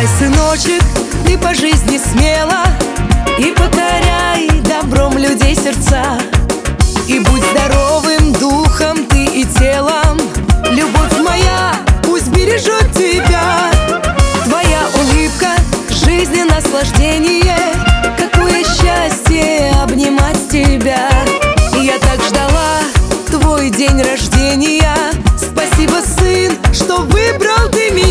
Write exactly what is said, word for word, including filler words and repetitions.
Ступай, сыночек, ты по жизни смело, и покоряй добром людей сердца. И будь здоровым духом ты и телом, любовь моя пусть бережет тебя. Твоя улыбка — жизни наслаждение, какое счастье обнимать тебя. Я так ждала твой день рождения. Спасибо, сын, что выбрал ты меня.